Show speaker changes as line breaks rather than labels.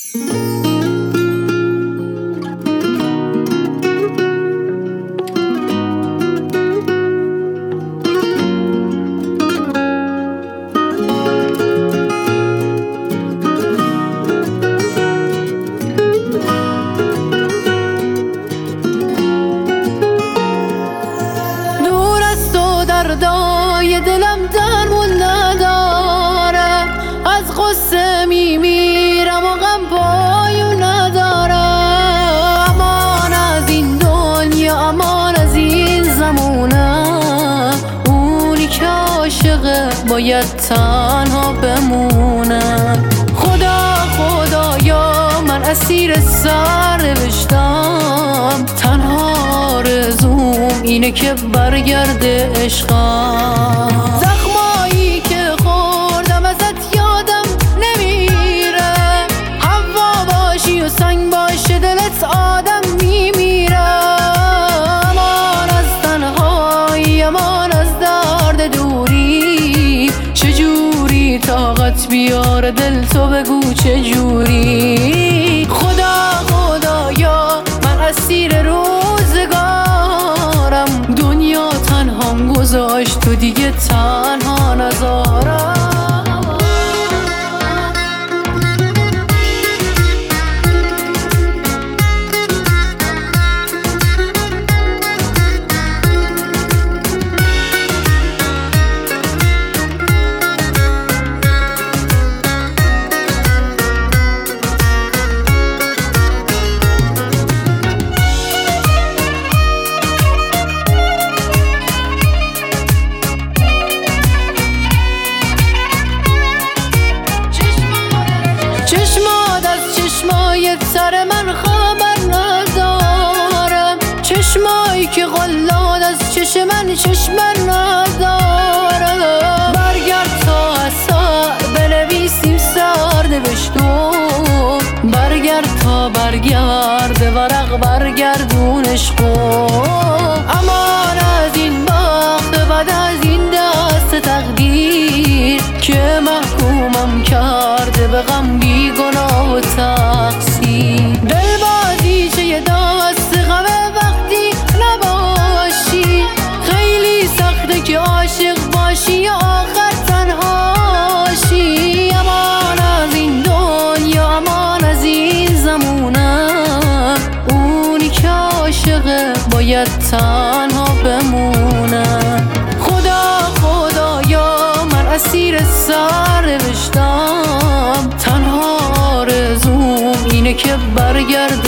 دردای دلم درمون نداره، از غصه میمیرم و غم پایون نداره. امان از این دنیا، امان از این زمونه، اونی که عاشقه باید تنها بمونه. خدایا من اسیر سرنوشتم، تنها آرزوم اینه که برگرده عشقم. زخمایی که خوردم ازت یادم نمیره، هوا باشی و سنگ باشه دلت آدم میمیره. امان از تنهایی، امان از درد دوری، چجوری طاقت بیاره دل تو بگو چجوری. خدایا من اسیر روزگارم، دنیا تنهام گذاشت تو دیگه تنها نذارم. چشمات از چشمای سر من خبر ندارم، چشمایی که غلاد از چشم من چشم ندارم. برگرد تا اثر بنویسیم سرنوشتو، برگرد تا برگرد ورق برگردون عشقو. امان از این بخت بد، از این دست تقدیر که محکومم کرده به غم، بی گناه و تقصیر. دل بازیچه یه دست غمه وقتی نباشی، خیلی سخته که عاشق باشی یا آخر تنهاشی. امان از این دنیا، امان از این زمونه، اونی که عاشقه باید تنها بمونه. خدایا من اسیر سرنوشتم، تنها آرزوم اینه که برگرد